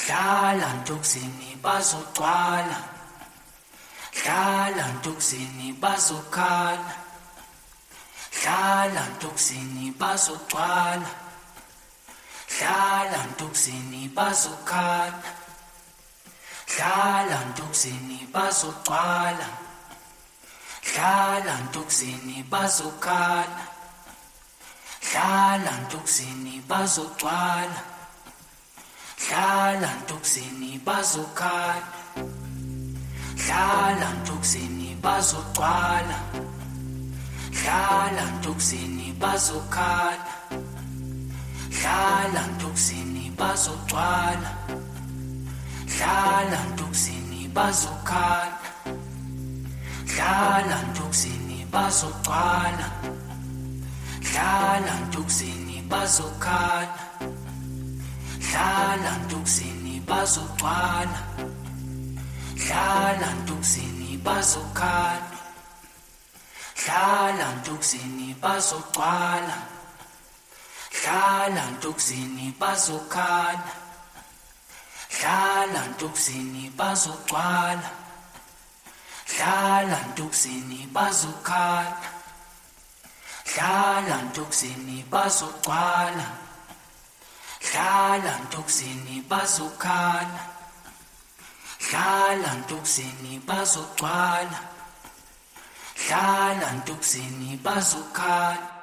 Hlala ntoksini bazogcwala, hlala ntoksini bazokhala, hlala ntoksini bazogcwala, hlala ntoksini bazokhala, hlala ntoksini bazogcwala, hlala ntoksini bazokhala, hlala ntoksini bazogcwala, hlala ntoksini bazokhala, hlala ntoksini bazogcwala, hlala ntoksini bazokhala, hlala ntoksini bazogcwala, hlala ntoksini bazokhala, hlala ntoksini bazogcwala, hlala ntoksini bazokhala, hlala ntoksini bazogcwala, hlala ntoksini bazokhala, hlala ntoksini bazogcwala, hlala ntoksini bazokhala, hlala ntoksini bazogcwala, hlala ntoksini bazokhala, hlala ntoksini bazogcwala, hlala ntoksini bazokhala, hlala ntoksini bazogcwala, hlala ntoksini bazokhala.